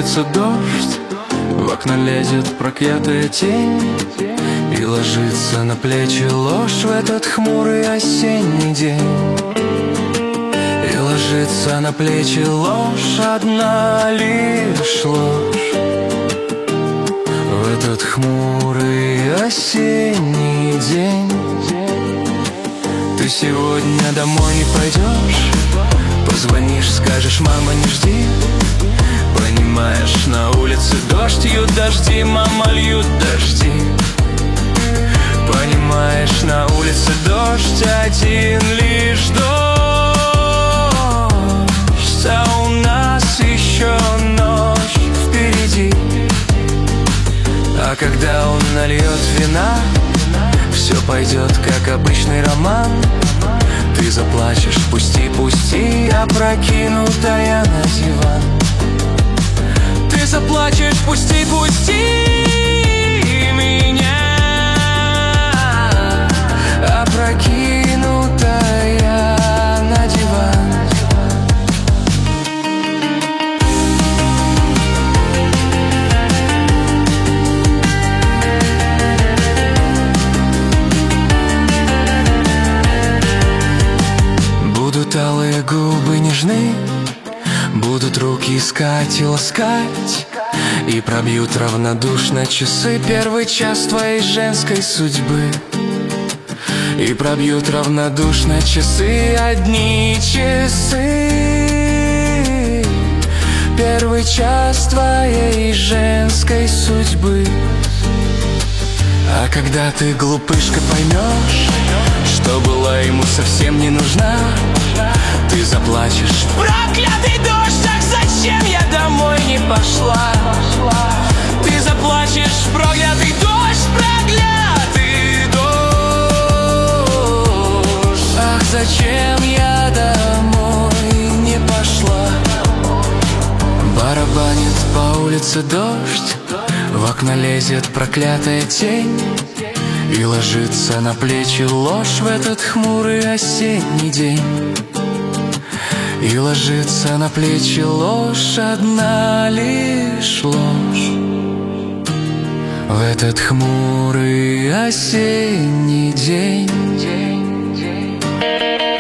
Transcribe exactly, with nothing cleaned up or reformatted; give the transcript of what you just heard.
улице дождь, в окно лезет проклятая тень, и ложится на плечи ложь в этот хмурый осенний день. И ложится на плечи ложь, одна лишь ложь, в этот хмурый осенний день. Ты сегодня домой не пойдешь, позвонишь, скажешь: мама, не жди. Понимаешь, на улице дождь, льют дожди, мама, льют дожди. Понимаешь, на улице дождь, один лишь дождь, а у нас еще ночь впереди. А когда он нальет вина, все пойдет, как обычный роман. Ты заплачешь: пусти, пусти, опрокинутая на диван. Ты заплачешь: пусти, пусти меня, опрокинутая на диван. Будут алые губы нежны, будут руки искать и ласкать, и пробьют равнодушно часы первый час твоей женской судьбы. И пробьют равнодушно часы, одни часы, первый час твоей женской судьбы. А когда ты, глупышка, поймешь, что была ему совсем не нужна, ты заплачешь: проклятый дождь, ах, зачем я домой не пошла? Ты заплачешь: проклятый дождь, проклятый дождь, ах, зачем я домой не пошла? Барабанит по улице дождь, в окно лезет проклятая тень, и ложится на плечи ложь в этот хмурый осенний день. И ложится на плечи ложь, одна лишь ложь, в этот хмурый осенний день.